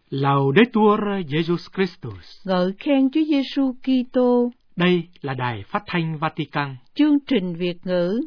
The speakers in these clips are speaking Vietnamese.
Laudetur Jesus Christus. Ngợi khen Chúa Giêsu Kitô. Đây là Đài Phát thanh Vatican. Chương trình Việt ngữ.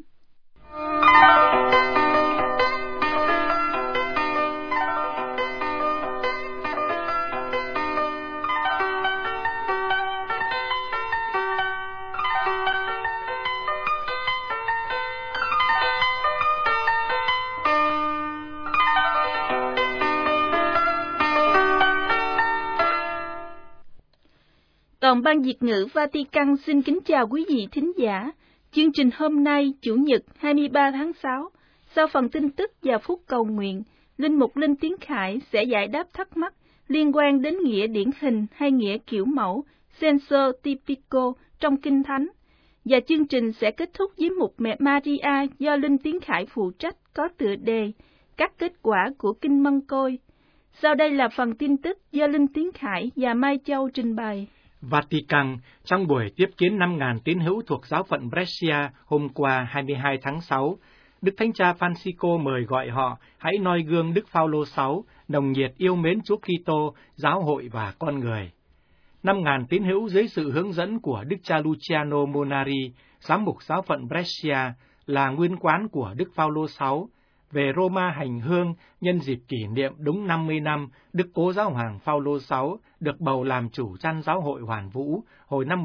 Toàn ban Việt ngữ Vatican xin kính chào quý vị thính giả. Chương trình hôm nay, Chủ nhật 23 tháng 6, sau phần tin tức và phút cầu nguyện, Linh mục Linh Tiến Khải sẽ giải đáp thắc mắc liên quan đến nghĩa điển hình hay nghĩa kiểu mẫu, senso typico trong Kinh Thánh. Và chương trình sẽ kết thúc với mục Mẹ Maria do Linh Tiến Khải phụ trách có tựa đề Các kết quả của Kinh Mân Côi. Sau đây là phần tin tức do Linh Tiến Khải và Mai Châu trình bày. Vatican, trong buổi tiếp kiến 5.000 tín hữu thuộc giáo phận Brescia hôm qua 22 tháng 6, Đức Thánh Cha Francisco mời gọi họ hãy noi gương Đức Phao-lô VI, nồng nhiệt yêu mến Chúa Kitô, giáo hội và con người. 5.000 tín hữu dưới sự hướng dẫn của Đức cha Luciano Monari, giám mục giáo phận Brescia, là nguyên quán của Đức Phao-lô VI, về Roma hành hương nhân dịp kỷ niệm đúng 50 năm Đức Cố Giáo Hoàng Phao-lô VI được bầu làm chủ chăn giáo hội Hoàn Vũ hồi năm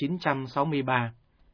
1963.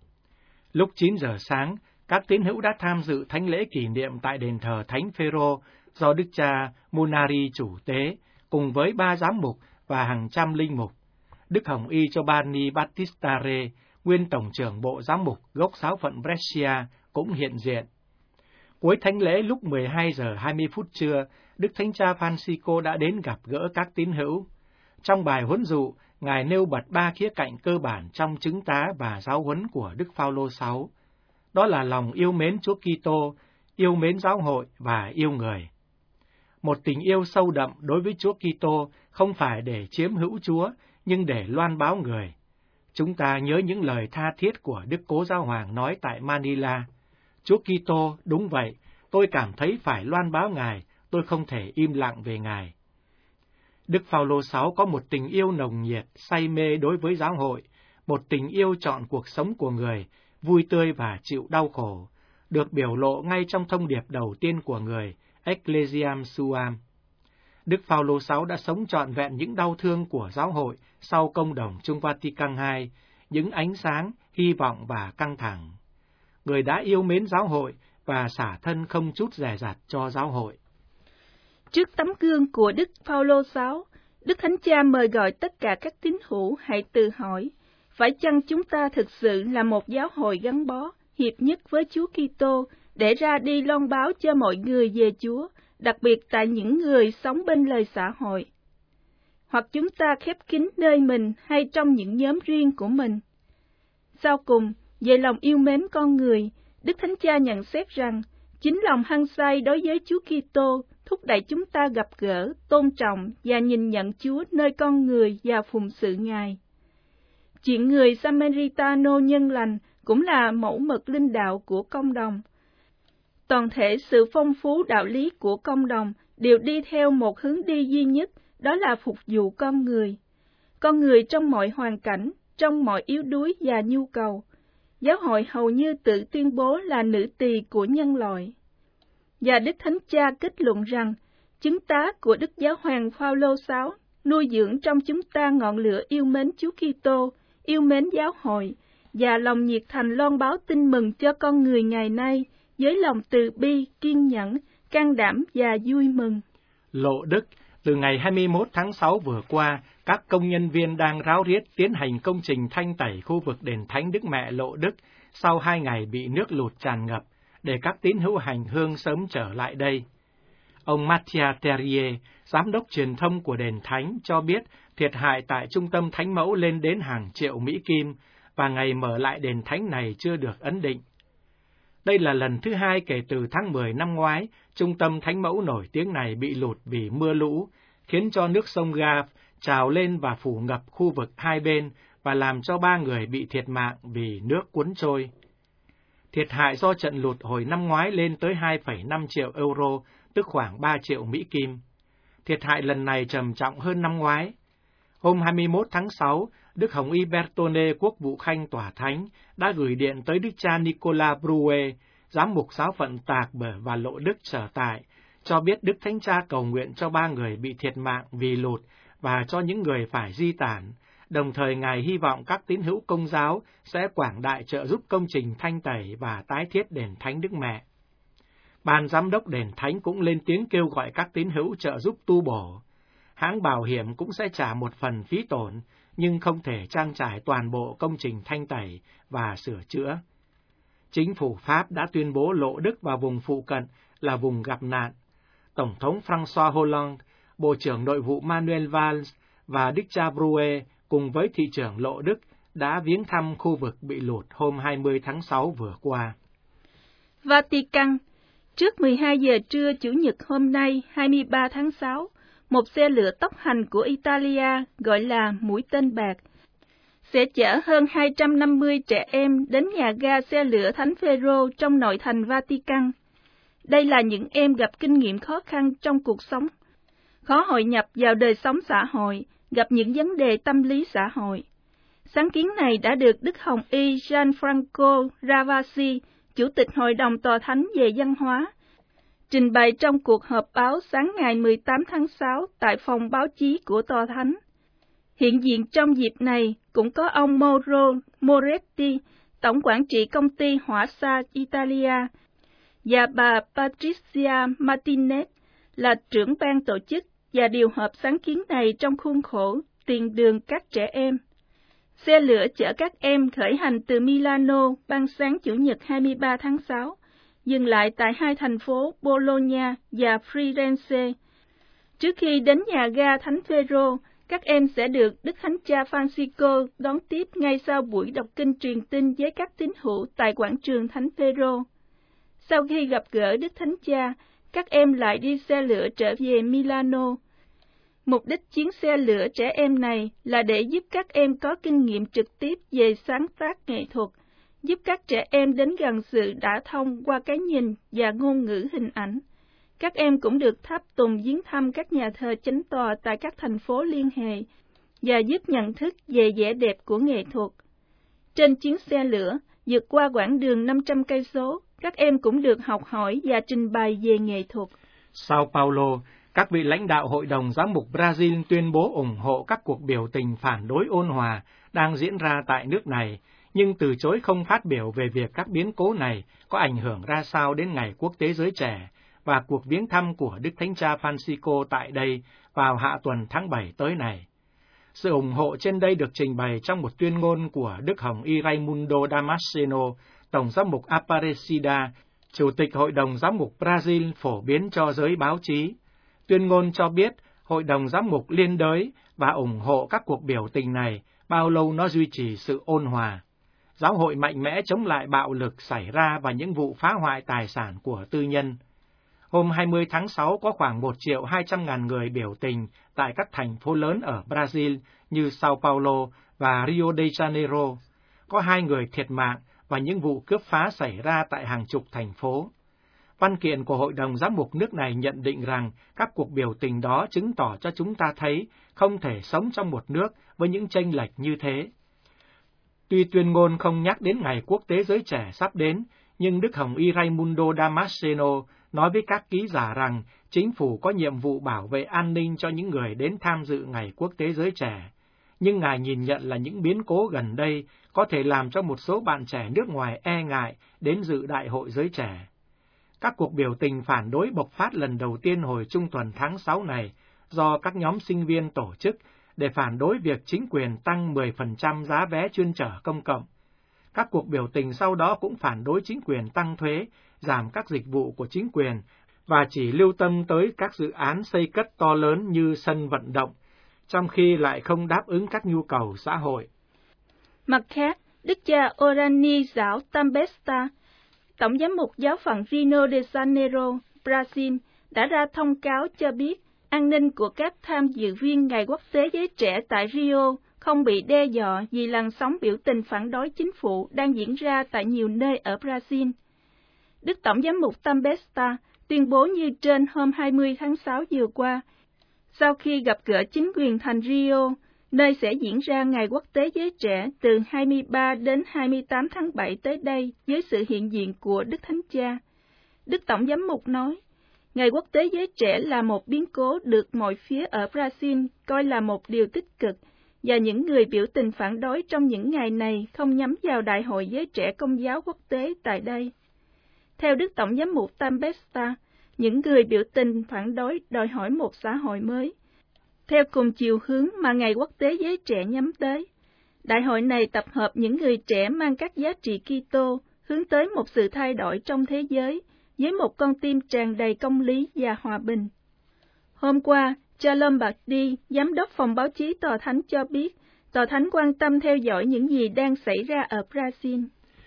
Lúc 9 giờ sáng, các tín hữu đã tham dự thánh lễ kỷ niệm tại đền thờ Thánh Phêrô do Đức cha Monari chủ tế, cùng với 3 giám mục và hàng trăm linh mục. Đức Hồng Y Giovanni Battistare, nguyên tổng trưởng bộ giám mục gốc giáo phận Brescia, cũng hiện diện. Cuối thánh lễ lúc 12 giờ 20 phút trưa, Đức Thánh Cha Francisco đã đến gặp gỡ các tín hữu. Trong bài huấn dụ, Ngài nêu bật 3 khía cạnh cơ bản trong chứng tá và giáo huấn của Đức Phao-lô VI. Đó là lòng yêu mến Chúa Kitô, yêu mến giáo hội và yêu người. Một tình yêu sâu đậm đối với Chúa Kitô không phải để chiếm hữu Chúa, nhưng để loan báo người. Chúng ta nhớ những lời tha thiết của Đức Cố Giáo Hoàng nói tại Manila: Chúa Kitô, đúng vậy, tôi cảm thấy phải loan báo Ngài, tôi không thể im lặng về Ngài. Đức Phao-lô VI có một tình yêu nồng nhiệt, say mê đối với giáo hội, một tình yêu trọn cuộc sống của người, vui tươi và chịu đau khổ, được biểu lộ ngay trong thông điệp đầu tiên của người, Ecclesiam Suam. Đức Phao-lô VI đã sống trọn vẹn những đau thương của giáo hội sau công đồng Chung Vatican II, những ánh sáng, hy vọng và căng thẳng. Người đã yêu mến giáo hội và xả thân không chút dè dặt cho giáo hội. Trước tấm gương của Đức Phao-lô VI, Đức Thánh Cha mời gọi tất cả các tín hữu hãy tự hỏi, phải chăng chúng ta thực sự là một giáo hội gắn bó, hiệp nhất với Chúa Kitô để ra đi loan báo cho mọi người về Chúa, đặc biệt tại những người sống bên lề xã hội? Hoặc chúng ta khép kín nơi mình hay trong những nhóm riêng của mình? Sau cùng, về lòng yêu mến con người, Đức Thánh Cha nhận xét rằng, chính lòng hăng say đối với Chúa Kitô thúc đẩy chúng ta gặp gỡ, tôn trọng và nhìn nhận Chúa nơi con người và phụng sự Ngài. Chuyện người Samaritano nhân lành cũng là mẫu mực linh đạo của cộng đồng. Toàn thể sự phong phú đạo lý của cộng đồng đều đi theo một hướng đi duy nhất, đó là phục vụ con người. Con người trong mọi hoàn cảnh, trong mọi yếu đuối và nhu cầu. Giáo hội hầu như tự tuyên bố là nữ tỳ của nhân loại. Và Đức Thánh Cha kết luận rằng, chứng tá của Đức Giáo hoàng Phao-lô VI nuôi dưỡng trong chúng ta ngọn lửa yêu mến Chúa Kitô, yêu mến giáo hội, và lòng nhiệt thành loan báo tin mừng cho con người ngày nay, với lòng từ bi, kiên nhẫn, can đảm và vui mừng. Lộ Đức, từ ngày 21 tháng 6 vừa qua, các công nhân viên đang ráo riết tiến hành công trình thanh tẩy khu vực đền Thánh Đức Mẹ Lộ Đức sau 2 ngày bị nước lụt tràn ngập, để các tín hữu hành hương sớm trở lại đây. Ông Mattia Terrier, giám đốc truyền thông của đền Thánh, cho biết thiệt hại tại trung tâm Thánh Mẫu lên đến hàng triệu Mỹ Kim, và ngày mở lại đền Thánh này chưa được ấn định. Đây là lần thứ 2 kể từ tháng 10 năm ngoái, trung tâm Thánh Mẫu nổi tiếng này bị lụt vì mưa lũ, khiến cho nước sông Gave trào lên và phủ ngập khu vực hai bên và làm cho 3 người bị thiệt mạng vì nước cuốn trôi. Thiệt hại do trận lụt hồi năm ngoái lên tới 2,5 triệu euro, tức khoảng 3 triệu Mỹ Kim. thiệt hại lần này trầm trọng hơn năm ngoái. Hôm 21 tháng 6, Đức Hồng Y Bertone, quốc vụ khanh tòa thánh, đã gửi điện tới Đức cha Nicolas Bruet, giám mục giáo phận Tạc Bờ và Lộ Đức sở tại, cho biết Đức Thánh Cha cầu nguyện cho 3 người bị thiệt mạng vì lụt và cho những người phải di tản. Đồng thời Ngài hy vọng các tín hữu Công giáo sẽ quảng đại trợ giúp công trình thanh tẩy và tái thiết đền Thánh Đức Mẹ. Ban giám đốc đền Thánh cũng lên tiếng kêu gọi các tín hữu trợ giúp tu bổ. Hãng bảo hiểm cũng sẽ trả một phần phí tổn, nhưng không thể trang trải toàn bộ công trình thanh tẩy và sửa chữa. Chính phủ Pháp đã tuyên bố Lộ Đức và vùng phụ cận là vùng gặp nạn. Tổng thống François Hollande, Bộ trưởng Nội vụ Manuel Valls và Đức cha Bruet cùng với thị trưởng Lộ Đức đã viếng thăm khu vực bị lụt hôm 20 tháng 6 vừa qua. Vatican, trước 12 giờ trưa Chủ nhật hôm nay 23 tháng 6, một xe lửa tốc hành của Italia gọi là Mũi Tên Bạc sẽ chở hơn 250 trẻ em đến nhà ga xe lửa Thánh Phêrô trong nội thành Vatican. Đây là những em gặp kinh nghiệm khó khăn trong cuộc sống, khó hội nhập vào đời sống xã hội, gặp những vấn đề tâm lý xã hội. Sáng kiến này đã được Đức Hồng Y Gianfranco Ravasi, Chủ tịch Hội đồng Tòa Thánh về Văn hóa, trình bày trong cuộc họp báo sáng ngày 18 tháng 6 tại phòng báo chí của Tòa Thánh. Hiện diện trong dịp này cũng có ông Mauro Moretti, Tổng quản trị công ty hỏa xa Italia, và bà Patricia Martinez là trưởng ban tổ chức và điều hợp sáng kiến này trong khuôn khổ tiền đường các trẻ em. Xe lửa chở các em khởi hành từ Milano ban sáng Chủ nhật 23 tháng 6, dừng lại tại 2 thành phố Bologna và Firenze. Trước khi đến nhà ga Thánh Phêrô, các em sẽ được Đức Thánh Cha Francisco đón tiếp ngay sau buổi đọc kinh truyền tin với các tín hữu tại quảng trường Thánh Phêrô. Sau khi gặp gỡ Đức Thánh Cha, các em lại đi xe lửa trở về Milano. Mục đích chuyến xe lửa trẻ em này là để giúp các em có kinh nghiệm trực tiếp về sáng tác nghệ thuật, giúp các trẻ em đến gần sự đả thông qua cái nhìn và ngôn ngữ hình ảnh. Các em cũng được tháp tùng viếng thăm các nhà thờ chánh tòa tại các thành phố liên hệ và giúp nhận thức về vẻ đẹp của nghệ thuật. Trên chuyến xe lửa, vượt qua quãng đường 500 cây số, các em cũng được học hỏi và trình bày về nghệ thuật. Sao Paulo, các vị lãnh đạo Hội đồng Giám mục Brazil tuyên bố ủng hộ các cuộc biểu tình phản đối ôn hòa đang diễn ra tại nước này, nhưng từ chối không phát biểu về việc các biến cố này có ảnh hưởng ra sao đến Ngày Quốc tế Giới Trẻ và cuộc viếng thăm của Đức Thánh Cha Francisco tại đây vào hạ tuần tháng 7 tới này. Sự ủng hộ trên đây được trình bày trong một tuyên ngôn của Đức Hồng Y Raimundo Damasceno, Tổng giám mục Aparecida, Chủ tịch Hội đồng Giám mục Brazil phổ biến cho giới báo chí. Tuyên ngôn cho biết Hội đồng Giám mục liên đới và ủng hộ các cuộc biểu tình này bao lâu nó duy trì sự ôn hòa. Giáo hội mạnh mẽ chống lại bạo lực xảy ra và những vụ phá hoại tài sản của tư nhân. Hôm 20 tháng 6 có khoảng 1.200.000 người biểu tình tại các thành phố lớn ở Brazil như Sao Paulo và Rio de Janeiro. Có 2 người thiệt mạng và những vụ cướp phá xảy ra tại hàng chục thành phố. Văn kiện của Hội đồng Giám mục nước này nhận định rằng các cuộc biểu tình đó chứng tỏ cho chúng ta thấy không thể sống trong một nước với những chênh lệch như thế. Tuy tuyên ngôn không nhắc đến Ngày Quốc tế Giới Trẻ sắp đến, nhưng Đức Hồng Y Raimundo Damasceno nói với các ký giả rằng chính phủ có nhiệm vụ bảo vệ an ninh cho những người đến tham dự Ngày Quốc tế Giới Trẻ. Nhưng Ngài nhìn nhận là những biến cố gần đây có thể làm cho một số bạn trẻ nước ngoài e ngại đến dự Đại hội Giới Trẻ. Các cuộc biểu tình phản đối bộc phát lần đầu tiên hồi trung tuần tháng 6 này do các nhóm sinh viên tổ chức để phản đối việc chính quyền tăng 10% giá vé chuyên chở công cộng. Các cuộc biểu tình sau đó cũng phản đối chính quyền tăng thuế, giảm các dịch vụ của chính quyền và chỉ lưu tâm tới các dự án xây cất to lớn như sân vận động, trong khi lại không đáp ứng các nhu cầu xã hội. Mặt khác, Đức cha Orani giáo Tambesta, Tổng giám mục giáo phận Rio de Janeiro, Brazil, đã ra thông cáo cho biết an ninh của các tham dự viên Ngày Quốc tế Giới Trẻ tại Rio không bị đe dọa vì làn sóng biểu tình phản đối chính phủ đang diễn ra tại nhiều nơi ở Brazil. Đức Tổng giám mục Tambesta tuyên bố như trên hôm 20 tháng 6 vừa qua, Sau khi gặp gỡ chính quyền thành Rio, nơi sẽ diễn ra Ngày Quốc tế Giới Trẻ từ 23 đến 28 tháng 7 tới đây với sự hiện diện của Đức Thánh Cha, Đức Tổng Giám mục nói, Ngày Quốc tế Giới Trẻ là một biến cố được mọi phía ở Brazil coi là một điều tích cực, và những người biểu tình phản đối trong những ngày này không nhắm vào Đại hội Giới Trẻ Công giáo Quốc tế tại đây. Theo Đức Tổng Giám mục Tempesta, những người biểu tình phản đối đòi hỏi một xã hội mới, theo cùng chiều hướng mà Ngày Quốc tế Giới Trẻ nhắm tới. Đại hội này tập hợp những người trẻ mang các giá trị Kitô, hướng tới một sự thay đổi trong thế giới, với một con tim tràn đầy công lý và hòa bình. Hôm qua, cha Lombardi, giám đốc phòng báo chí Tòa Thánh cho biết, Tòa Thánh quan tâm theo dõi những gì đang xảy ra ở Brazil.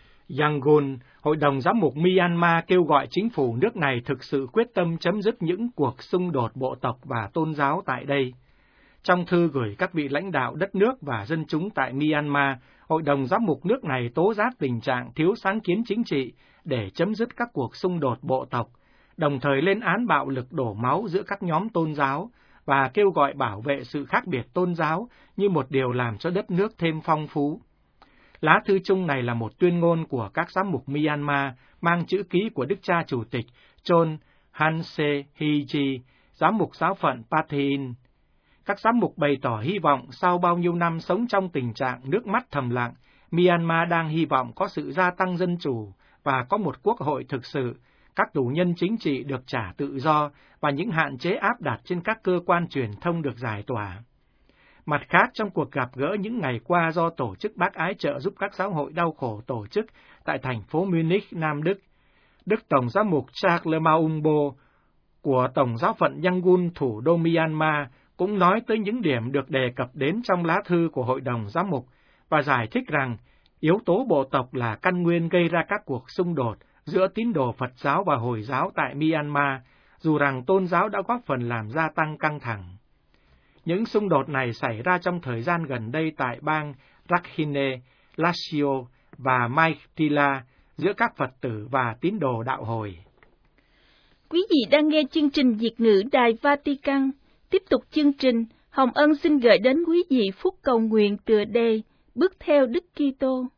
Yangon, Hội đồng Giám mục Myanmar kêu gọi chính phủ nước này thực sự quyết tâm chấm dứt những cuộc xung đột bộ tộc và tôn giáo tại đây. Trong thư gửi các vị lãnh đạo đất nước và dân chúng tại Myanmar, Hội đồng Giám mục nước này tố giác tình trạng thiếu sáng kiến chính trị để chấm dứt các cuộc xung đột bộ tộc, đồng thời lên án bạo lực đổ máu giữa các nhóm tôn giáo và kêu gọi bảo vệ sự khác biệt tôn giáo như một điều làm cho đất nước thêm phong phú. Lá thư chung này là một tuyên ngôn của các giám mục Myanmar mang chữ ký của Đức cha Chủ tịch Chon Hanse Hiji, giám mục giáo phận Pathin. Các giám mục bày tỏ hy vọng sau bao nhiêu năm sống trong tình trạng nước mắt thầm lặng, Myanmar đang hy vọng có sự gia tăng dân chủ và có một quốc hội thực sự, các tù nhân chính trị được trả tự do và những hạn chế áp đặt trên các cơ quan truyền thông được giải tỏa. Mặt khác, trong cuộc gặp gỡ những ngày qua do Tổ chức Bác Ái trợ giúp các giáo hội đau khổ tổ chức tại thành phố Munich, Nam Đức, Đức Tổng giám mục Charles Maumbo của Tổng giáo phận Yangon, thủ đô Myanmar, cũng nói tới những điểm được đề cập đến trong lá thư của Hội đồng Giám mục và giải thích rằng yếu tố bộ tộc là căn nguyên gây ra các cuộc xung đột giữa tín đồ Phật giáo và Hồi giáo tại Myanmar, dù rằng tôn giáo đã góp phần làm gia tăng căng thẳng. Những xung đột này xảy ra trong thời gian gần đây tại bang Rakhine, Lazio và Maitila giữa các Phật tử và tín đồ đạo Hồi. Quý vị đang nghe chương trình Việt ngữ Đài Vatican. Tiếp tục chương trình, Hồng Ân xin gửi đến quý vị phút cầu nguyện tựa đề Bước theo Đức Kitô.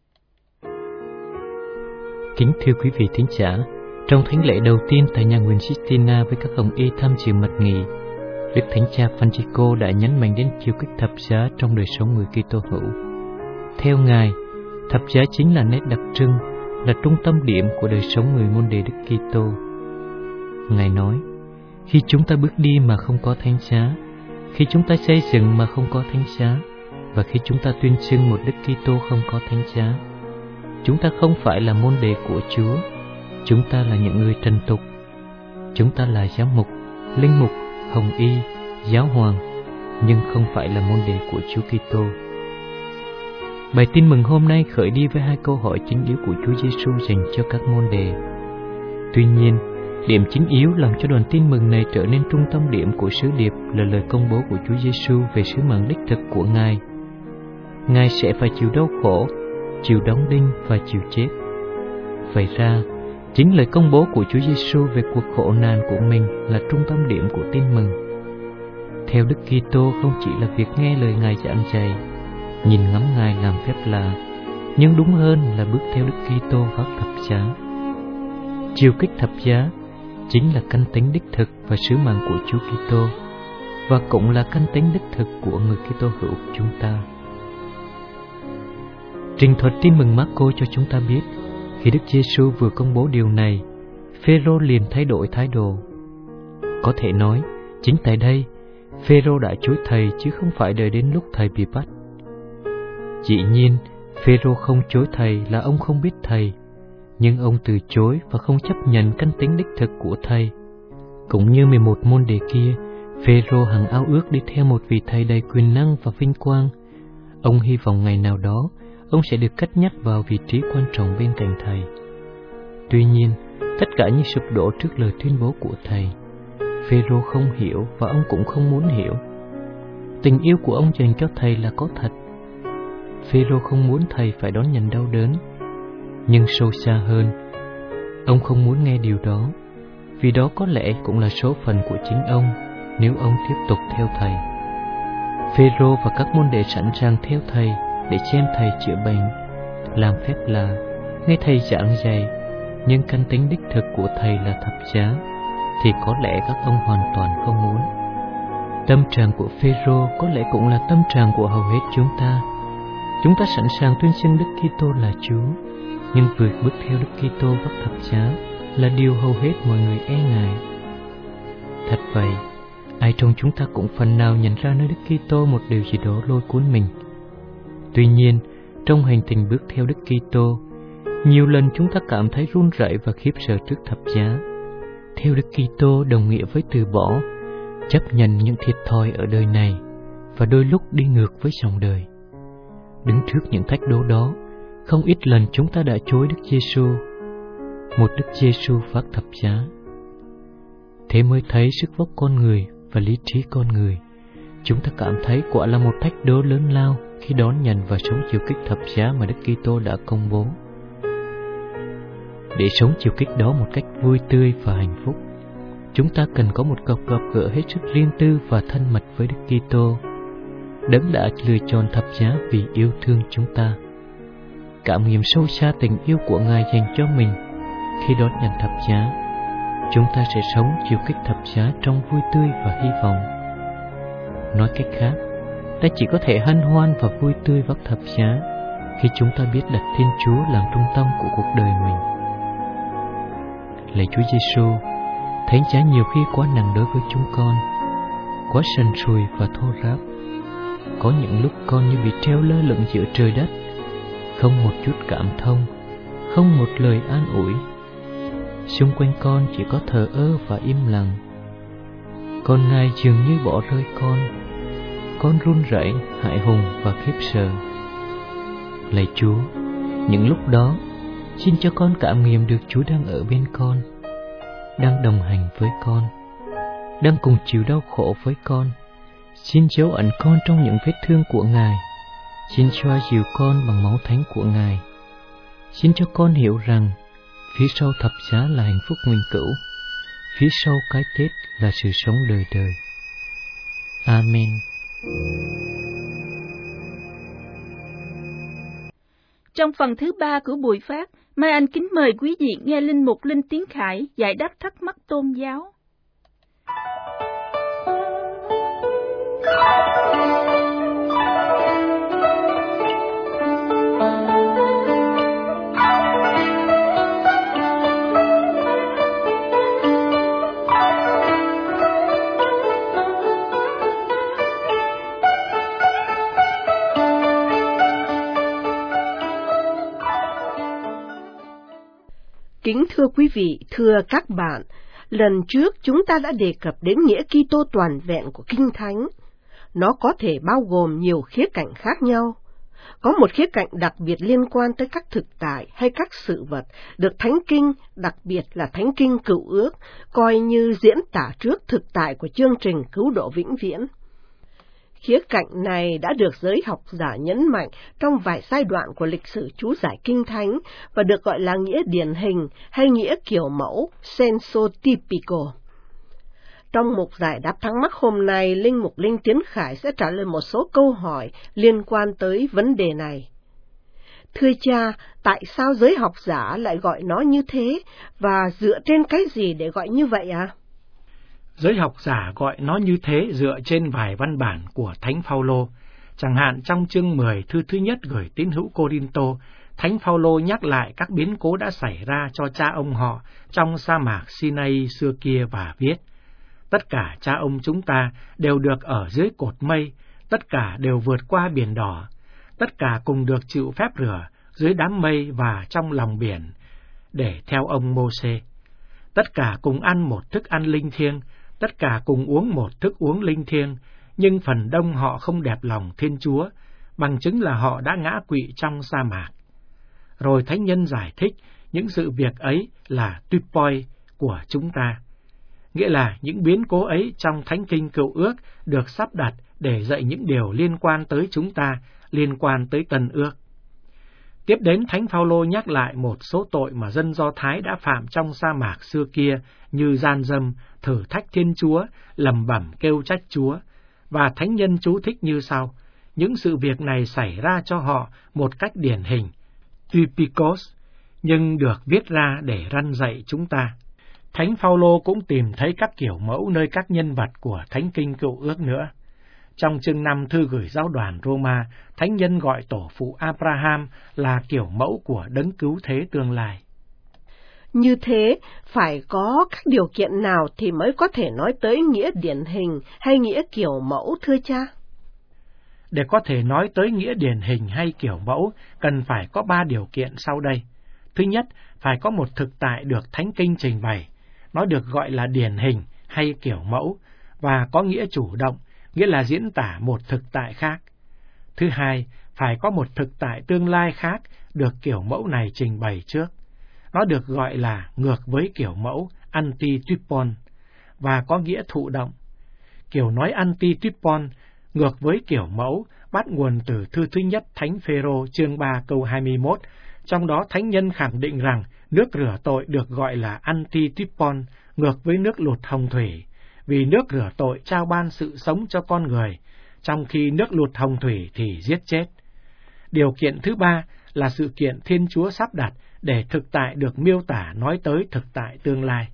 Kính thưa quý vị thính giả, trong thánh lễ đầu tiên tại nhà nguyện Sistina với các hồng y tham dự mật nghị, Đức Thánh Cha Francisco đã nhấn mạnh đến chiều kích thập giá trong đời sống người Kitô hữu. Theo Ngài, thập giá chính là nét đặc trưng, là trung tâm điểm của đời sống người môn đệ Đức Kitô. Ngài nói, khi chúng ta bước đi mà không có thánh giá, khi chúng ta xây dựng mà không có thánh giá, và khi chúng ta tuyên xưng một Đức Kitô không có thánh giá, chúng ta không phải là môn đệ của Chúa, chúng ta là những người trần tục. Chúng ta là giám mục, linh mục, hồng y, giáo hoàng, nhưng không phải là môn đệ của Chúa Kitô. Bài tin mừng hôm nay khởi đi với hai câu hỏi chính yếu của Chúa Giêsu dành cho các môn đệ. Tuy nhiên, điểm chính yếu làm cho đoàn tin mừng này trở nên trung tâm điểm của sứ điệp là lời công bố của Chúa Giêsu về sứ mạng đích thực của Ngài. Ngài sẽ phải chịu đau khổ, chịu đóng đinh và chịu chết. Vậy ra, chính lời công bố của Chúa Giêsu về cuộc khổ nạn của mình là trung tâm điểm của tin mừng. Theo Đức Kitô không chỉ là việc nghe lời Ngài giảng dạy, nhìn ngắm Ngài làm phép lạ, nhưng đúng hơn là bước theo Đức Kitô vào thập giá. Chiều kích thập giá chính là căn tính đích thực và sứ mạng của Chúa Kitô, và cũng là căn tính đích thực của người Kitô hữu chúng ta. Trình thuật tin mừng Marco cho chúng ta biết, khi Đức Giêsu vừa công bố điều này, Phêrô liền thay đổi thái độ. Có thể nói, chính tại đây, Phêrô đã chối thầy chứ không phải đợi đến lúc thầy bị bắt. Dĩ nhiên, Phêrô không chối thầy là ông không biết thầy, nhưng ông từ chối và không chấp nhận căn tính đích thực của thầy. Cũng như 11 môn đệ kia, Phêrô hằng ao ước đi theo một vị thầy đầy quyền năng và vinh quang. Ông hy vọng ngày nào đó, ông sẽ được cất nhắc vào vị trí quan trọng bên cạnh thầy. Tuy nhiên, tất cả như sụp đổ trước lời tuyên bố của thầy. Phêrô không hiểu và ông cũng không muốn hiểu. Tình yêu của ông dành cho thầy là có thật. Phêrô không muốn thầy phải đón nhận đau đớn, nhưng sâu xa hơn, ông không muốn nghe điều đó, vì đó có lẽ cũng là số phận của chính ông. nếu ông tiếp tục theo Thầy. Phêrô và các môn đệ sẵn sàng theo Thầy để xem Thầy chữa bệnh, làm phép lạ, nghe Thầy giảng dạy, nhưng căn tính đích thực của Thầy là thập giá, thì có lẽ các ông hoàn toàn không muốn. Tâm trạng của Phêrô có lẽ cũng là tâm trạng của hầu hết chúng ta. Chúng ta sẵn sàng tuyên xưng Đức Kitô là Chúa, nhưng việc bước theo Đức Kitô vác thập giá là điều hầu hết mọi người e ngại. Thật vậy, ai trong chúng ta cũng phần nào nhận ra nơi Đức Kitô một điều gì đó lôi cuốn mình. Tuy nhiên, trong hành trình bước theo Đức Kitô, nhiều lần chúng ta cảm thấy run rẩy và khiếp sợ trước thập giá. Theo Đức Kitô đồng nghĩa với từ bỏ, chấp nhận những thiệt thòi ở đời này và đôi lúc đi ngược với dòng đời. Đứng trước những thách đố đó, không ít lần chúng ta đã chối Đức Giêsu, một Đức Giêsu vác thập giá. Thế mới thấy sức vóc con người và lý trí con người. Chúng ta cảm thấy quả là một thách đố lớn lao khi đón nhận và sống chiều kích thập giá mà Đức Kitô đã công bố. Để sống chiều kích đó một cách vui tươi và hạnh phúc, chúng ta cần có một cuộc gặp gỡ hết sức riêng tư và thân mật với Đức Kitô, Đấng đã lựa chọn thập giá vì yêu thương chúng ta. Cảm nghiệm sâu xa tình yêu của Ngài dành cho mình khi đón nhận thập giá, chúng ta sẽ sống chiều kích thập giá trong vui tươi và hy vọng. Nói cách khác, ta chỉ có thể hân hoan và vui tươi vác thập giá khi chúng ta biết đặt Thiên Chúa làm trung tâm của cuộc đời mình. Lạy Chúa Giêsu, thánh giá nhiều khi quá nặng đối với chúng con, quá sần sùi và thô ráp. Có những lúc con như bị treo lơ lửng giữa trời đất, không một chút cảm thông, không một lời an ủi. Xung quanh con chỉ có thờ ơ và im lặng. Con Ngài dường như bỏ rơi con run rẩy, hãi hùng và khiếp sợ. Lạy Chúa, những lúc đó, xin cho con cảm nghiệm được Chúa đang ở bên con, đang đồng hành với con, đang cùng chịu đau khổ với con. Xin dấu ẩn con trong những vết thương của Ngài. Xin xoa dịu con bằng máu thánh của Ngài. Xin cho con hiểu rằng phía sau thập giá là hạnh phúc nguyên cửu, phía sau cái chết là sự sống đời đời. Amen. Trong phần thứ 3 của buổi phát, Mai Anh kính mời quý vị nghe Linh Mục Linh Tiến Khải giải đáp thắc mắc tôn giáo. Kính thưa quý vị, thưa các bạn, lần trước chúng ta đã đề cập đến nghĩa Kitô toàn vẹn của Kinh Thánh. Nó có thể bao gồm nhiều khía cạnh khác nhau. Có một khía cạnh đặc biệt liên quan tới các thực tại hay các sự vật được Thánh Kinh, đặc biệt là Thánh Kinh Cựu Ước, coi như diễn tả trước thực tại của chương trình cứu độ vĩnh viễn. Khía cạnh này đã được giới học giả nhấn mạnh trong vài giai đoạn của lịch sử chú giải Kinh Thánh và được gọi là nghĩa điển hình hay nghĩa kiểu mẫu senso typico. Trong mục giải đáp thắc mắc hôm nay, Linh Mục Linh Tiến Khải sẽ trả lời một số câu hỏi liên quan tới vấn đề này. Thưa cha, tại sao giới học giả lại gọi nó như thế và dựa trên cái gì để gọi như vậy ạ? Giới học giả gọi nó như thế dựa trên vài văn bản của Thánh Phaolô. Chẳng hạn trong chương 10 thư thứ nhất gửi tín hữu Cô-rinh-tô, Thánh Phaolô nhắc lại các biến cố đã xảy ra cho cha ông họ trong sa mạc Sinai xưa kia và viết: tất cả cha ông chúng ta đều được ở dưới cột mây, tất cả đều vượt qua biển đỏ, tất cả cùng được chịu phép rửa dưới đám mây và trong lòng biển, để theo ông Mô-sê. Tất cả cùng ăn một thức ăn linh thiêng, tất cả cùng uống một thức uống linh thiêng, nhưng phần đông họ không đẹp lòng Thiên Chúa, bằng chứng là họ đã ngã quỵ trong sa mạc. Rồi Thánh Nhân giải thích những sự việc ấy là typoi của chúng ta, nghĩa là những biến cố ấy trong Thánh Kinh Cựu Ước được sắp đặt để dạy những điều liên quan tới chúng ta, liên quan tới Tân Ước. Tiếp đến, Thánh Phaolô nhắc lại một số tội mà dân Do Thái đã phạm trong sa mạc xưa kia như gian dâm, thử thách Thiên Chúa, lầm bẩm kêu trách Chúa, và thánh nhân chú thích như sau: những sự việc này xảy ra cho họ một cách điển hình, typikos, nhưng được viết ra để răn dạy chúng ta. Thánh Phaolô cũng tìm thấy các kiểu mẫu nơi các nhân vật của Thánh Kinh Cựu Ước nữa. Trong chương 5 thư gửi giáo đoàn Roma, thánh nhân gọi tổ phụ Abraham là kiểu mẫu của đấng cứu thế tương lai. Như thế, phải có các điều kiện nào thì mới có thể nói tới nghĩa điển hình hay nghĩa kiểu mẫu thưa cha? Để có thể nói tới nghĩa điển hình hay kiểu mẫu, cần phải có 3 điều kiện sau đây. Thứ nhất, phải có một thực tại được Thánh Kinh trình bày, nó được gọi là điển hình hay kiểu mẫu, và có nghĩa chủ động, nghĩa là diễn tả một thực tại khác. Thứ hai, phải có một thực tại tương lai khác được kiểu mẫu này trình bày trước. Nó được gọi là ngược với kiểu mẫu, antitypon, và có nghĩa thụ động. Kiểu nói antitypon, ngược với kiểu mẫu, bắt nguồn từ thư thứ nhất Thánh Phêrô chương 3 câu 21, trong đó thánh nhân khẳng định rằng nước rửa tội được gọi là antitypon, ngược với nước lụt hồng thủy, vì nước rửa tội trao ban sự sống cho con người, trong khi nước lụt hồng thủy thì giết chết. Điều kiện thứ ba là sự kiện Thiên Chúa sắp đặt để thực tại được miêu tả nói tới thực tại tương lai.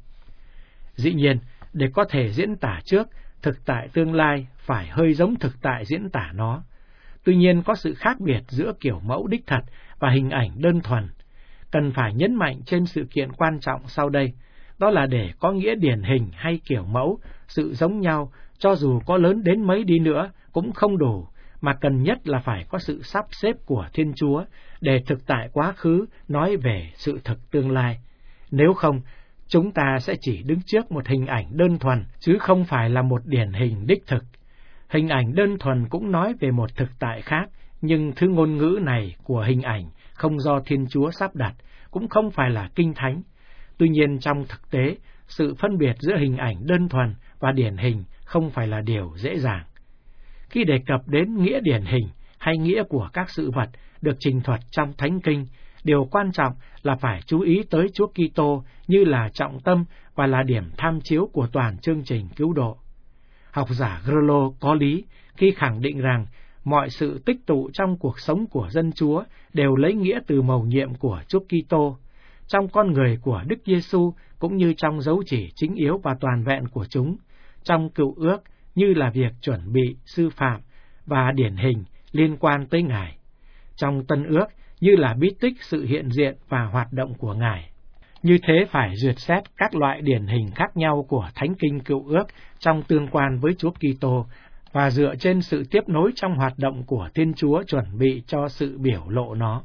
Dĩ nhiên, để có thể diễn tả trước, thực tại tương lai phải hơi giống thực tại diễn tả nó. Tuy nhiên có sự khác biệt giữa kiểu mẫu đích thật và hình ảnh đơn thuần. Cần phải nhấn mạnh trên sự kiện quan trọng sau đây, đó là để có nghĩa điển hình hay kiểu mẫu, sự giống nhau, cho dù có lớn đến mấy đi nữa, cũng không đủ, mà cần nhất là phải có sự sắp xếp của Thiên Chúa để thực tại quá khứ nói về sự thực tương lai. Nếu không, chúng ta sẽ chỉ đứng trước một hình ảnh đơn thuần, chứ không phải là một điển hình đích thực. Hình ảnh đơn thuần cũng nói về một thực tại khác, nhưng thứ ngôn ngữ này của hình ảnh không do Thiên Chúa sắp đặt, cũng không phải là kinh thánh. Tuy nhiên trong thực tế, sự phân biệt giữa hình ảnh đơn thuần và điển hình không phải là điều dễ dàng. Khi đề cập đến nghĩa điển hình hay nghĩa của các sự vật được trình thuật trong Thánh Kinh, điều quan trọng là phải chú ý tới Chúa Kitô như là trọng tâm và là điểm tham chiếu của toàn chương trình cứu độ. Học giả Grollo có lý khi khẳng định rằng mọi sự tích tụ trong cuộc sống của dân Chúa đều lấy nghĩa từ mầu nhiệm của Chúa Kitô, trong con người của Đức Giêsu cũng như trong dấu chỉ chính yếu và toàn vẹn của chúng, trong Cựu Ước như là việc chuẩn bị, sư phạm và điển hình liên quan tới Ngài, trong Tân Ước như là bí tích sự hiện diện và hoạt động của Ngài. Như thế phải duyệt xét các loại điển hình khác nhau của Thánh Kinh Cựu Ước trong tương quan với Chúa Kitô và dựa trên sự tiếp nối trong hoạt động của Thiên Chúa chuẩn bị cho sự biểu lộ nó.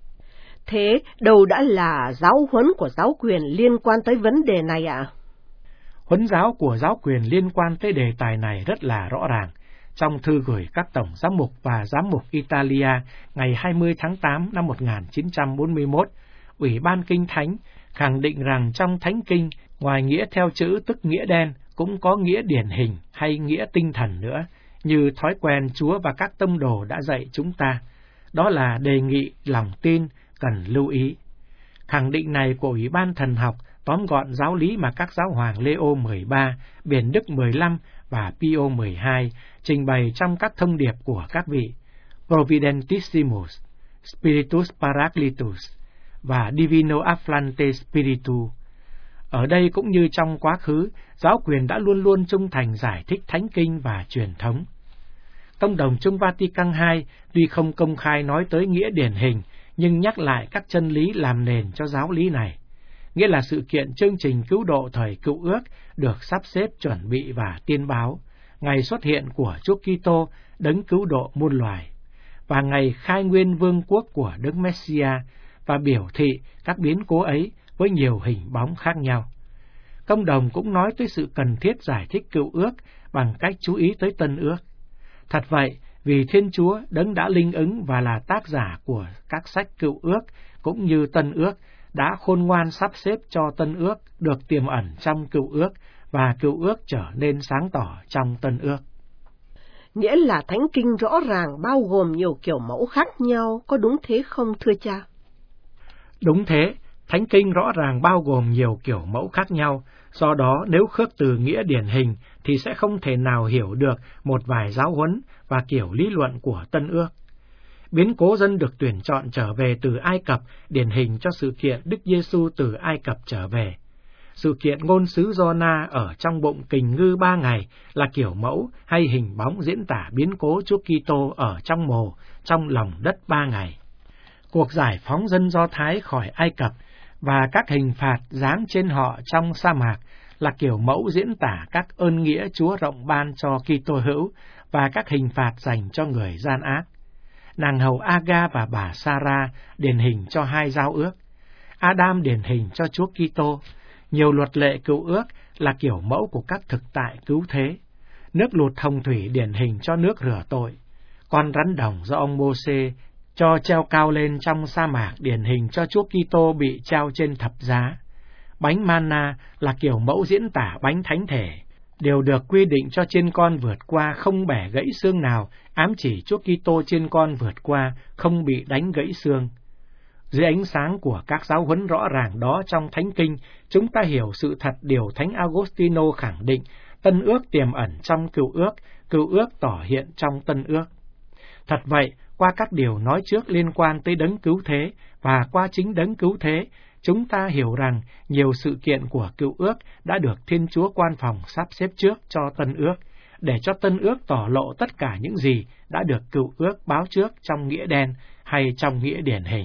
Thế đâu đã là giáo huấn của giáo quyền liên quan tới vấn đề này ạ? Huấn giáo của giáo quyền liên quan tới đề tài này rất là rõ ràng. Trong thư gửi các tổng giám mục và giám mục Italia ngày 20 tháng 8 năm 1941, Ủy ban Kinh Thánh khẳng định rằng trong Thánh Kinh, ngoài nghĩa theo chữ tức nghĩa đen, cũng có nghĩa điển hình hay nghĩa tinh thần nữa, như thói quen Chúa và các tông đồ đã dạy chúng ta. Đó là đề nghị lòng tin, cần lưu ý. Khẳng định này của Ủy ban Thần học tóm gọn giáo lý mà các giáo hoàng Leo 13, Biển Đức 15 và Pio 12 trình bày trong các thông điệp của các vị Providentissimus, Spiritus Paraclitus và Divino Afflante Spiritu. Ở đây cũng như trong quá khứ, giáo quyền đã luôn luôn trung thành giải thích Thánh Kinh và truyền thống. Tông đồng Trung Vatican II tuy không công khai nói tới nghĩa điển hình, nhưng nhắc lại các chân lý làm nền cho giáo lý này, nghĩa là sự kiện chương trình cứu độ thời Cựu Ước được sắp xếp chuẩn bị và tiên báo, ngày xuất hiện của Chúa Kitô đấng cứu độ muôn loài, và ngày khai nguyên vương quốc của Đấng Messia, và biểu thị các biến cố ấy với nhiều hình bóng khác nhau. Công đồng cũng nói tới sự cần thiết giải thích Cựu Ước bằng cách chú ý tới Tân Ước. Thật vậy, vì Thiên Chúa đấng đã linh ứng và là tác giả của các sách Cựu Ước cũng như Tân Ước đã khôn ngoan sắp xếp cho Tân Ước được tiềm ẩn trong Cựu Ước và Cựu Ước trở nên sáng tỏ trong Tân Ước. Nghĩa là Thánh Kinh rõ ràng bao gồm nhiều kiểu mẫu khác nhau, có đúng thế không thưa cha? Đúng thế, Thánh Kinh rõ ràng bao gồm nhiều kiểu mẫu khác nhau, do đó nếu khước từ nghĩa điển hình thì sẽ không thể nào hiểu được một vài giáo huấn và kiểu lý luận của Tân Ước. Biến cố dân được tuyển chọn trở về từ Ai Cập điển hình cho sự kiện Đức Giêsu từ Ai Cập trở về. Sự kiện ngôn sứ Giô-na ở trong bụng kình ngư 3 ngày là kiểu mẫu hay hình bóng diễn tả biến cố Chúa Kitô ở trong mồ, trong lòng đất 3 ngày. Cuộc giải phóng dân Do Thái khỏi Ai Cập và các hình phạt giáng trên họ trong sa mạc là kiểu mẫu diễn tả các ơn nghĩa Chúa rộng ban cho Kitô hữu và các hình phạt dành cho người gian ác. Nàng hầu Aga và bà Sarah điển hình cho hai giao ước. Adam điển hình cho Chúa Kitô. Nhiều luật lệ cựu ước là kiểu mẫu của các thực tại cứu thế. Nước lụt hồng thủy điển hình cho nước rửa tội. Con rắn đồng do ông Mô-sê cho treo cao lên trong sa mạc điển hình cho Chúa Kitô bị treo trên thập giá. Bánh manna là kiểu mẫu diễn tả bánh thánh thể, đều được quy định cho chiên con vượt qua không bẻ gãy xương nào, ám chỉ Chúa Kitô chiên con vượt qua không bị đánh gãy xương. Dưới ánh sáng của các giáo huấn rõ ràng đó trong Thánh Kinh, chúng ta hiểu sự thật điều Thánh Agostino khẳng định, Tân Ước tiềm ẩn trong Cựu ước tỏ hiện trong Tân Ước. Thật vậy, qua các điều nói trước liên quan tới đấng cứu thế và qua chính đấng cứu thế, chúng ta hiểu rằng nhiều sự kiện của Cựu ước đã được Thiên Chúa quan phòng sắp xếp trước cho Tân Ước, để cho Tân Ước tỏ lộ tất cả những gì đã được Cựu ước báo trước trong nghĩa đen hay trong nghĩa điển hình.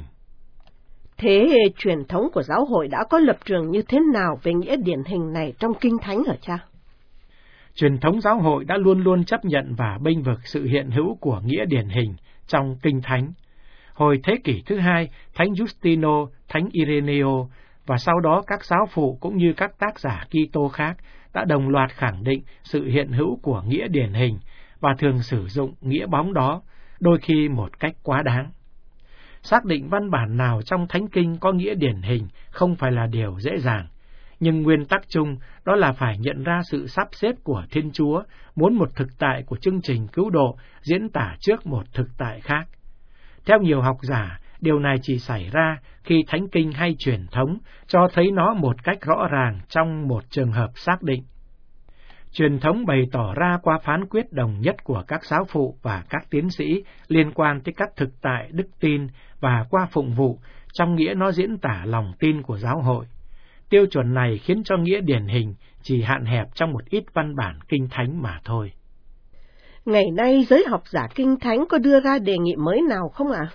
Thế truyền thống của giáo hội đã có lập trường như thế nào về nghĩa điển hình này trong Kinh Thánh hả cha? Truyền thống giáo hội đã luôn luôn chấp nhận và bênh vực sự hiện hữu của nghĩa điển hình trong Kinh Thánh. Hồi thế kỷ thứ 2, Thánh Justino, Thánh Ireneo và sau đó các giáo phụ cũng như các tác giả Kitô khác đã đồng loạt khẳng định sự hiện hữu của nghĩa điển hình và thường sử dụng nghĩa bóng đó, đôi khi một cách quá đáng. Xác định văn bản nào trong Thánh Kinh có nghĩa điển hình không phải là điều dễ dàng, nhưng nguyên tắc chung đó là phải nhận ra sự sắp xếp của Thiên Chúa, muốn một thực tại của chương trình cứu độ diễn tả trước một thực tại khác. Theo nhiều học giả, điều này chỉ xảy ra khi Thánh Kinh hay truyền thống cho thấy nó một cách rõ ràng trong một trường hợp xác định. Truyền thống bày tỏ ra qua phán quyết đồng nhất của các giáo phụ và các tiến sĩ liên quan tới các thực tại đức tin và qua phụng vụ, trong nghĩa nó diễn tả lòng tin của giáo hội. Tiêu chuẩn này khiến cho nghĩa điển hình chỉ hạn hẹp trong một ít văn bản Kinh Thánh mà thôi. Ngày nay giới học giả Kinh Thánh có đưa ra đề nghị mới nào không ạ?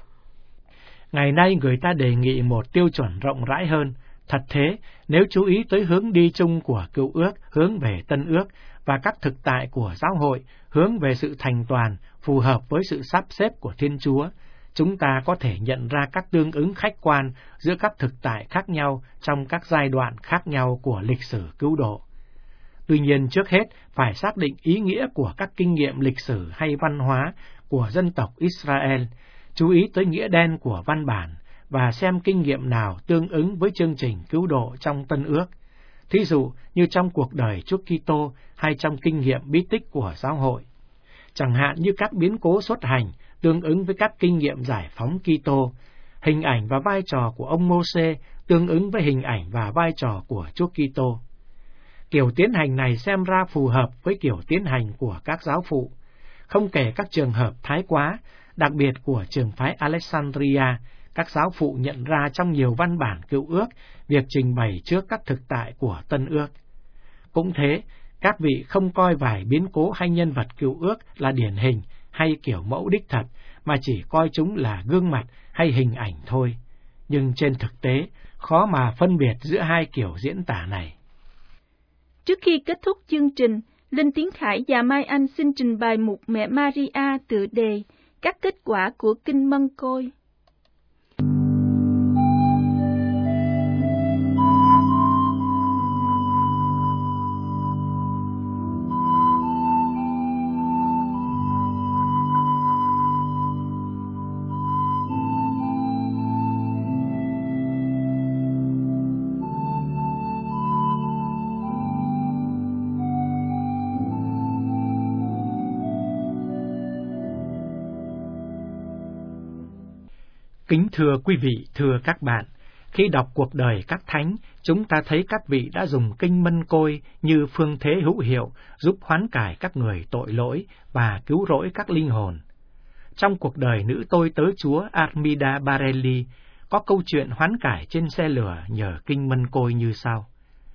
Ngày nay người ta đề nghị một tiêu chuẩn rộng rãi hơn. Thật thế, nếu chú ý tới hướng đi chung của Cựu ước hướng về Tân ước và các thực tại của giáo hội hướng về sự thành toàn phù hợp với sự sắp xếp của Thiên Chúa, chúng ta có thể nhận ra các tương ứng khách quan giữa các thực tại khác nhau trong các giai đoạn khác nhau của lịch sử cứu độ. Tuy nhiên, trước hết phải xác định ý nghĩa của các kinh nghiệm lịch sử hay văn hóa của dân tộc Israel, chú ý tới nghĩa đen của văn bản và xem kinh nghiệm nào tương ứng với chương trình cứu độ trong Tân ước. Thí dụ như trong cuộc đời Chúa Kitô hay trong kinh nghiệm bí tích của giáo hội. Chẳng hạn như các biến cố xuất hành tương ứng với các kinh nghiệm giải phóng Kitô, hình ảnh và vai trò của ông Mô-sê tương ứng với hình ảnh và vai trò của Chúa Kitô. Kiểu tiến hành này xem ra phù hợp với kiểu tiến hành của các giáo phụ, không kể các trường hợp thái quá, đặc biệt của trường phái Alexandria. Các giáo phụ nhận ra trong nhiều văn bản Cựu ước việc trình bày trước các thực tại của Tân ước. Cũng thế, các vị không coi vài biến cố hay nhân vật Cựu ước là điển hình hay kiểu mẫu đích thật, mà chỉ coi chúng là gương mặt hay hình ảnh thôi. Nhưng trên thực tế, khó mà phân biệt giữa hai kiểu diễn tả này. Trước khi kết thúc chương trình, Linh Tiến Khải và Mai Anh xin trình bày mục Mẹ Maria tựa đề các kết quả của Kinh Mân Côi. Kính thưa quý vị, thưa các bạn, Khi đọc cuộc đời các thánh, chúng ta thấy các vị đã dùng kinh Mân Côi như phương thế hữu hiệu giúp hoán cải các người tội lỗi và cứu rỗi các linh hồn. Trong cuộc đời nữ tôi tớ Chúa Armida Barelli, có câu chuyện hoán cải trên xe lửa nhờ kinh Mân Côi như sau.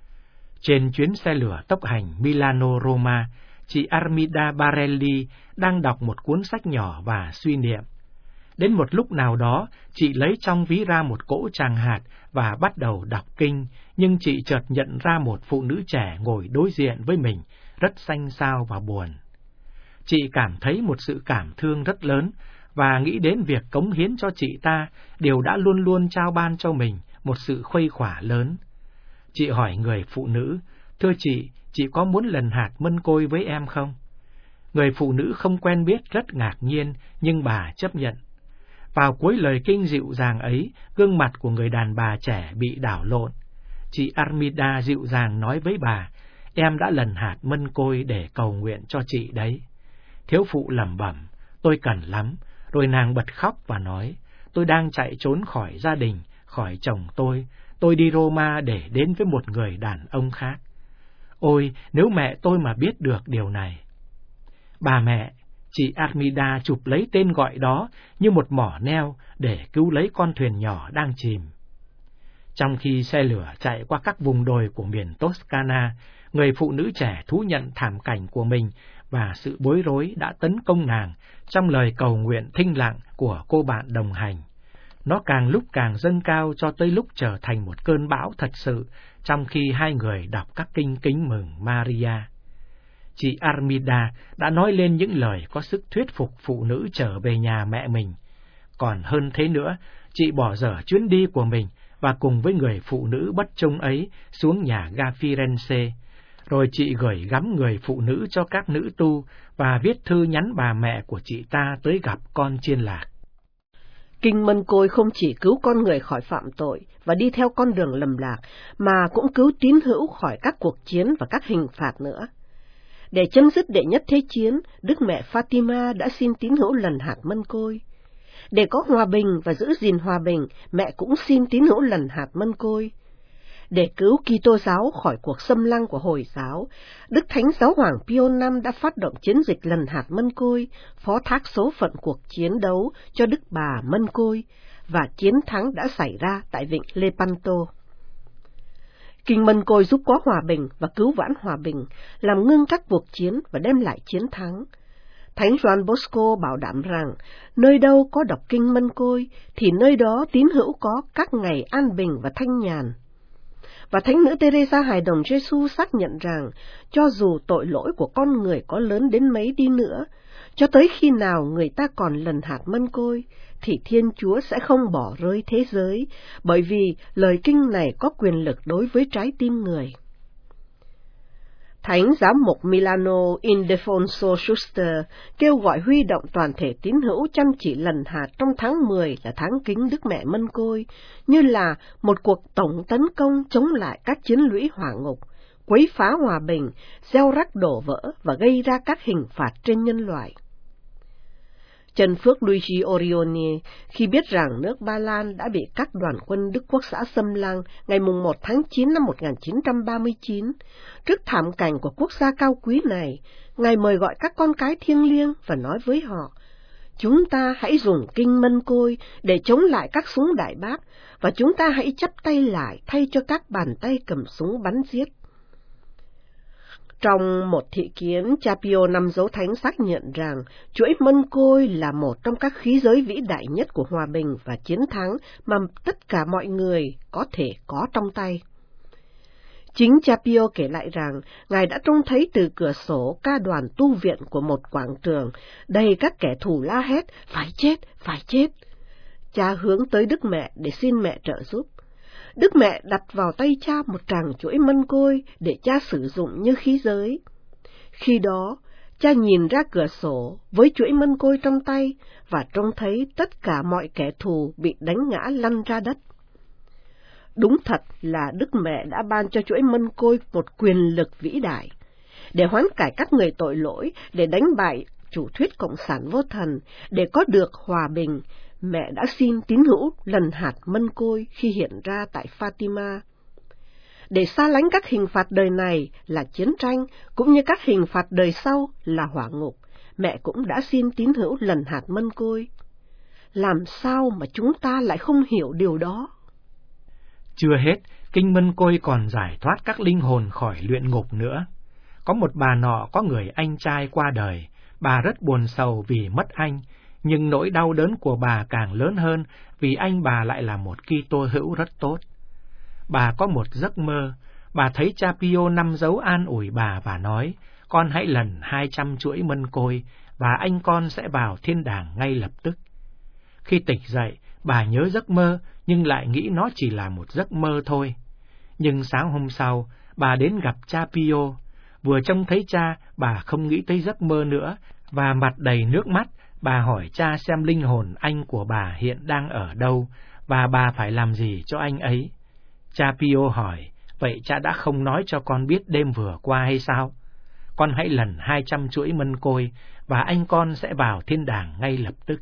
Trên chuyến xe lửa tốc hành Milano-Roma, chị Armida Barelli đang đọc một cuốn sách nhỏ và suy niệm. Đến một lúc nào đó, chị lấy trong ví ra một cỗ tràng hạt và bắt đầu đọc kinh, nhưng chị chợt nhận ra một phụ nữ trẻ ngồi đối diện với mình, rất xanh xao và buồn. Chị cảm thấy một sự cảm thương rất lớn và nghĩ đến việc cống hiến cho chị ta, điều đã luôn luôn trao ban cho mình một sự khuây khỏa lớn. Chị hỏi người phụ nữ, thưa chị có muốn lần hạt mân côi với em không? Người phụ nữ không quen biết rất ngạc nhiên, nhưng bà chấp nhận. Vào cuối lời kinh dịu dàng ấy, gương mặt của người đàn bà trẻ bị đảo lộn. Chị Armida dịu dàng nói với bà, em đã lần hạt mân côi để cầu nguyện cho chị đấy. Thiếu phụ lẩm bẩm, tôi cần lắm, rồi nàng bật khóc và nói, tôi đang chạy trốn khỏi gia đình, khỏi chồng tôi đi Roma để đến với một người đàn ông khác. Ôi, nếu mẹ tôi mà biết được điều này. Bà mẹ, chị Armida chụp lấy tên gọi đó như một mỏ neo để cứu lấy con thuyền nhỏ đang chìm. Trong khi xe lửa chạy qua các vùng đồi của miền Toscana, người phụ nữ trẻ thú nhận thảm cảnh của mình và sự bối rối đã tấn công nàng trong lời cầu nguyện thinh lặng của cô bạn đồng hành. Nó càng lúc càng dâng cao cho tới lúc trở thành một cơn bão thật sự, trong khi hai người đọc các kinh kính mừng Maria. Chị Armida đã nói lên những lời có sức thuyết phục phụ nữ trở về nhà mẹ mình. Còn hơn thế nữa, chị bỏ dở chuyến đi của mình và cùng với người phụ nữ bất trung ấy xuống nhà ga Firenze. Rồi chị gửi gắm người phụ nữ cho các nữ tu và viết thư nhắn bà mẹ của chị ta tới gặp con chiên lạc. Kinh Mân Côi không chỉ cứu con người khỏi phạm tội và đi theo con đường lầm lạc, mà cũng cứu tín hữu khỏi các cuộc chiến và các hình phạt nữa. Để chấm dứt đệ nhất thế chiến, Đức Mẹ Fatima đã xin tín hữu lần hạt Mân Côi. Để có hòa bình và giữ gìn hòa bình, mẹ cũng xin tín hữu lần hạt Mân Côi. Để cứu Kitô giáo khỏi cuộc xâm lăng của Hồi giáo, Đức Thánh Giáo Hoàng Pio V đã phát động chiến dịch lần hạt Mân Côi, phó thác số phận cuộc chiến đấu cho Đức Bà Mân Côi, và chiến thắng đã xảy ra tại vịnh Lepanto. Kinh Mân Côi giúp có hòa bình và cứu vãn hòa bình, làm ngưng các cuộc chiến và đem lại chiến thắng. Thánh Gioan Bosco bảo đảm rằng, nơi đâu có đọc Kinh Mân Côi, thì nơi đó tín hữu có các ngày an bình và thanh nhàn. Và Thánh nữ Teresa Hài Đồng Giêsu xác nhận rằng, cho dù tội lỗi của con người có lớn đến mấy đi nữa, cho tới khi nào người ta còn lần hạt Mân Côi, thì Thiên Chúa sẽ không bỏ rơi thế giới, bởi vì lời kinh này có quyền lực đối với trái tim người. Thánh Giám mục Milano Ildefonso Schuster kêu gọi huy động toàn thể tín hữu chăm chỉ lần hạt trong tháng 10 là tháng kính Đức Mẹ Mân Côi, như là một cuộc tổng tấn công chống lại các chiến lũy hỏa ngục, quấy phá hòa bình, gieo rắc đổ vỡ và gây ra các hình phạt trên nhân loại. Trần Phước Luigi Orioni, khi biết rằng nước Ba Lan đã bị các đoàn quân Đức Quốc xã xâm lăng ngày 1 tháng 9 năm 1939, trước thảm cảnh của quốc gia cao quý này, Ngài mời gọi các con cái thiêng liêng và nói với họ, chúng ta hãy dùng Kinh Mân Côi để chống lại các súng đại bác, và chúng ta hãy chắp tay lại thay cho các bàn tay cầm súng bắn giết. Trong một thị kiến, Cha Pio V Dấu Thánh xác nhận rằng chuỗi Mân Côi là một trong các khí giới vĩ đại nhất của hòa bình và chiến thắng mà tất cả mọi người có thể có trong tay. Chính Cha Pio kể lại rằng, Ngài đã trông thấy từ cửa sổ ca đoàn tu viện của một quảng trường, đầy các kẻ thù la hét, phải chết, phải chết. Cha hướng tới Đức Mẹ để xin mẹ trợ giúp. Đức Mẹ đặt vào tay cha một tràng chuỗi Mân Côi để cha sử dụng như khí giới. Khi đó, cha nhìn ra cửa sổ với chuỗi Mân Côi trong tay và trông thấy tất cả mọi kẻ thù bị đánh ngã lăn ra đất. Đúng thật là Đức Mẹ đã ban cho chuỗi Mân Côi một quyền lực vĩ đại, để hoán cải các người tội lỗi, để đánh bại chủ thuyết cộng sản vô thần, để có được hòa bình, mẹ đã xin tín hữu lần hạt mân côi khi hiện ra tại Fatima. Để xa lánh các hình phạt đời này là chiến tranh, cũng như các hình phạt đời sau là hỏa ngục, mẹ cũng đã xin tín hữu lần hạt mân côi. Làm sao mà chúng ta lại không hiểu điều đó? Chưa hết, kinh mân côi còn giải thoát các linh hồn khỏi luyện ngục nữa. Có một bà nọ có người anh trai qua đời, bà rất buồn sầu vì mất anh, nhưng nỗi đau đớn của bà càng lớn hơn vì anh bà lại là một Kitô hữu rất tốt. Bà có một giấc mơ, bà thấy cha Pio năm dấu an ủi bà và nói, con hãy lần 200 chuỗi mân côi và anh con sẽ vào thiên đàng ngay lập tức. Khi tỉnh dậy, bà nhớ giấc mơ nhưng lại nghĩ nó chỉ là một giấc mơ thôi. Nhưng sáng hôm sau, bà đến gặp cha Pio. Vừa trông thấy cha, bà không nghĩ tới giấc mơ nữa, và mặt đầy nước mắt, bà hỏi cha xem linh hồn anh của bà hiện đang ở đâu, và bà phải làm gì cho anh ấy. Cha Pio hỏi, vậy cha đã không nói cho con biết đêm vừa qua hay sao? Con hãy lần 200 chuỗi mân côi, và anh con sẽ vào thiên đàng ngay lập tức.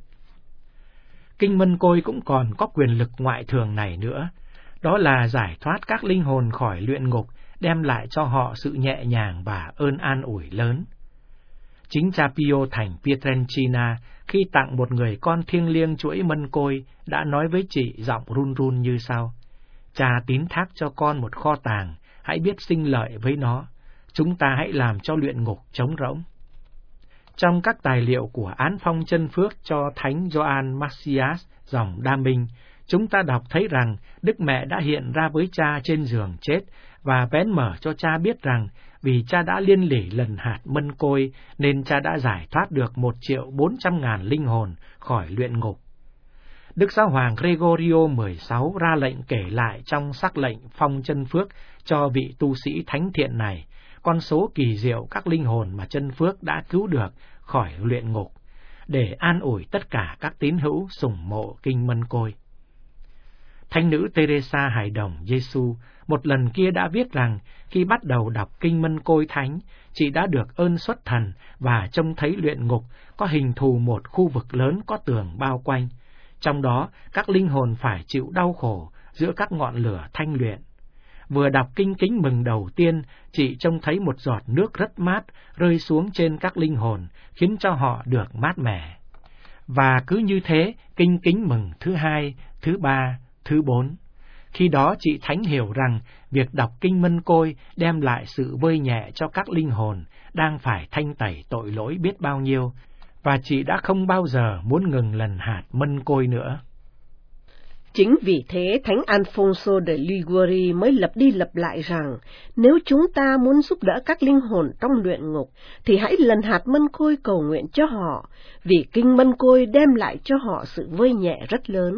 Kinh mân côi cũng còn có quyền lực ngoại thường này nữa, đó là giải thoát các linh hồn khỏi luyện ngục, đem lại cho họ sự nhẹ nhàng và ơn an ủi lớn. Chính cha Pio thành Pietrelcina khi tặng một người con thiêng liêng chuỗi mân côi đã nói với chị giọng run run như sau: cha tín thác cho con một kho tàng, hãy biết sinh lợi với nó. Chúng ta hãy làm cho luyện ngục trống rỗng. Trong các tài liệu của án phong chân phước cho Thánh Gioan Macias dòng Đa Minh, chúng ta đọc thấy rằng Đức Mẹ đã hiện ra với cha trên giường chết và vén mở cho cha biết rằng vì cha đã liên lỉ lần hạt mân côi nên cha đã giải thoát được 1.400.000 linh hồn khỏi luyện ngục. Đức Giáo hoàng Gregorio XVI ra lệnh kể lại trong sắc lệnh phong chân phước cho vị tu sĩ thánh thiện này con số kỳ diệu các linh hồn mà chân phước đã cứu được khỏi luyện ngục, để an ủi tất cả các tín hữu sùng mộ kinh mân côi. Thánh nữ Teresa Hài Đồng Giêsu một lần kia đã viết rằng khi bắt đầu đọc kinh mân côi thánh, chị đã được ơn xuất thần và trông thấy luyện ngục có hình thù một khu vực lớn có tường bao quanh, trong đó các linh hồn phải chịu đau khổ giữa các ngọn lửa thanh luyện. Vừa đọc kinh kính mừng đầu tiên, chị trông thấy một giọt nước rất mát rơi xuống trên các linh hồn, khiến cho họ được mát mẻ. Và cứ như thế, kinh kính mừng thứ hai, thứ ba, thứ bốn. Khi đó chị thánh hiểu rằng việc đọc kinh mân côi đem lại sự vơi nhẹ cho các linh hồn đang phải thanh tẩy tội lỗi biết bao nhiêu, và chị đã không bao giờ muốn ngừng lần hạt mân côi nữa. Chính vì thế, Thánh Alfonso de Liguori mới lặp đi lặp lại rằng, nếu chúng ta muốn giúp đỡ các linh hồn trong luyện ngục, thì hãy lần hạt mân côi cầu nguyện cho họ, vì kinh mân côi đem lại cho họ sự vơi nhẹ rất lớn.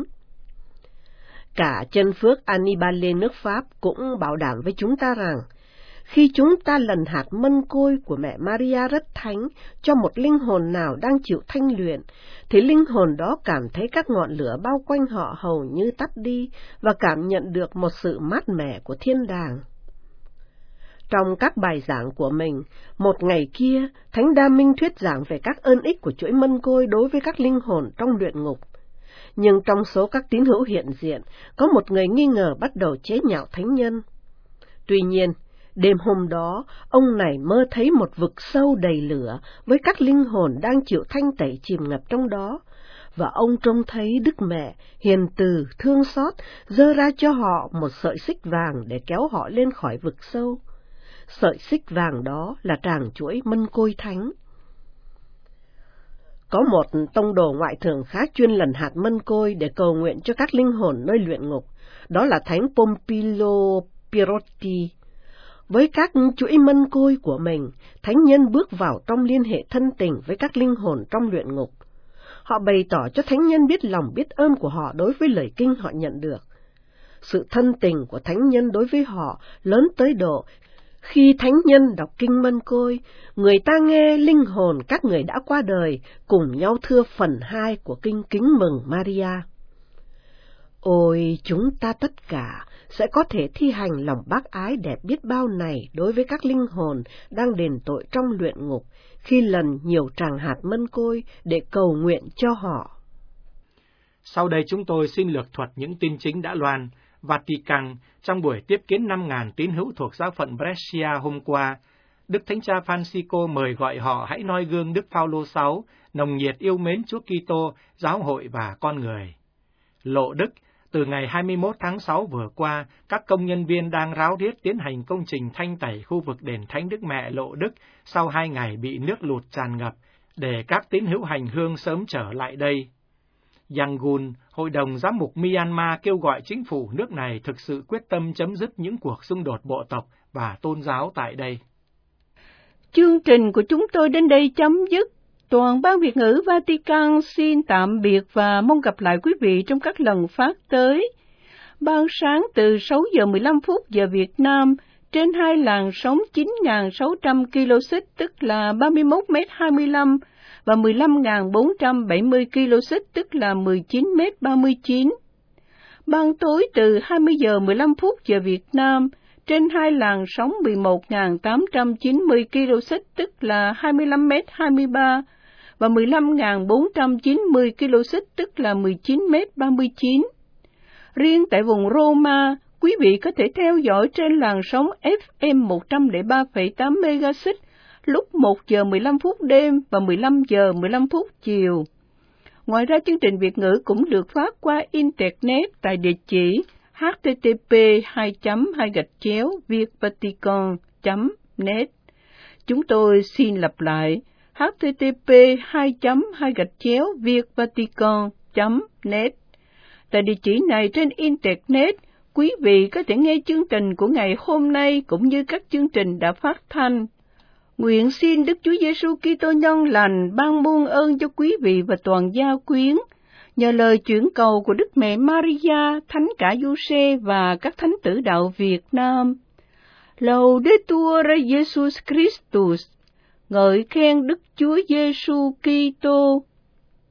Cả chân phước Annibale nước Pháp cũng bảo đảm với chúng ta rằng, khi chúng ta lần hạt mân côi của mẹ Maria rất thánh cho một linh hồn nào đang chịu thanh luyện, thì linh hồn đó cảm thấy các ngọn lửa bao quanh họ hầu như tắt đi và cảm nhận được một sự mát mẻ của thiên đàng. Trong các bài giảng của mình, một ngày kia, Thánh Đa Minh thuyết giảng về các ơn ích của chuỗi mân côi đối với các linh hồn trong luyện ngục. Nhưng trong số các tín hữu hiện diện, có một người nghi ngờ bắt đầu chế nhạo thánh nhân. Tuy nhiên, đêm hôm đó, ông này mơ thấy một vực sâu đầy lửa với các linh hồn đang chịu thanh tẩy chìm ngập trong đó, và ông trông thấy Đức Mẹ hiền từ thương xót giơ ra cho họ một sợi xích vàng để kéo họ lên khỏi vực sâu. Sợi xích vàng đó là tràng chuỗi mân côi thánh. Có một tông đồ ngoại thường khác chuyên lần hạt mân côi để cầu nguyện cho các linh hồn nơi luyện ngục, đó là Thánh Pompilio Pierotti. Với các chuỗi mân côi của mình, thánh nhân bước vào trong liên hệ thân tình với các linh hồn trong luyện ngục. Họ bày tỏ cho thánh nhân biết lòng biết ơn của họ đối với lời kinh họ nhận được. Sự thân tình của thánh nhân đối với họ lớn tới độ khi thánh nhân đọc kinh mân côi, người ta nghe linh hồn các người đã qua đời cùng nhau thưa phần 2 của kinh kính mừng Maria. Ôi, chúng ta tất cả sẽ có thể thi hành lòng bác ái đẹp biết bao này đối với các linh hồn đang đền tội trong luyện ngục, khi lần nhiều tràng hạt mân côi để cầu nguyện cho họ. Sau đây chúng tôi xin lược thuật những tin chính đã loan. Vatican, trong buổi tiếp kiến 5.000 tín hữu thuộc giáo phận Brescia hôm qua, Đức Thánh Cha Francisco mời gọi họ hãy noi gương Đức Phao-lô VI, nồng nhiệt yêu mến Chúa Kitô, giáo hội và con người. Lộ Đức, từ ngày 21 tháng 6 vừa qua, các công nhân viên đang ráo riết tiến hành công trình thanh tẩy khu vực đền Thánh Đức Mẹ Lộ Đức sau 2 ngày bị nước lụt tràn ngập, để các tín hữu hành hương sớm trở lại đây. Yangon, Hội đồng Giám mục Myanmar kêu gọi chính phủ nước này thực sự quyết tâm chấm dứt những cuộc xung đột bộ tộc và tôn giáo tại đây. Chương trình của chúng tôi đến đây chấm dứt. Toàn ban Việt ngữ Vatican xin tạm biệt và mong gặp lại quý vị trong các lần phát tới. Ban sáng từ 6 giờ 15 phút giờ Việt Nam trên hai làn sóng 9.600 kHz tức là 31m25 và 15.470 kHz tức là 19m39. Ban tối từ 20 giờ 15 phút giờ Việt Nam trên hai làn sóng 11.890 kHz tức là 25m23 và 15.490 kHz tức là 19m39. Riêng tại vùng Roma, quý vị có thể theo dõi trên làn sóng FM 103,8 MHz lúc 1 giờ 15 phút đêm và 15 giờ 15 phút chiều. Ngoài ra, chương trình Việt ngữ cũng được phát qua Internet tại địa chỉ http://vietvatican.net. Chúng tôi xin lặp lại http://vietvatican.net. Tại địa chỉ này trên Internet, quý vị có thể nghe chương trình của ngày hôm nay cũng như các chương trình đã phát thanh. Nguyện xin Đức Chúa Giêsu Kitô nhân lành ban muôn ơn cho quý vị và toàn gia quyến, nhờ lời chuyển cầu của Đức Mẹ Maria, Thánh Cả Giuse và các thánh tử đạo Việt Nam. Laudetur Jesus Christus, ngợi khen Đức Chúa Giêsu Kitô.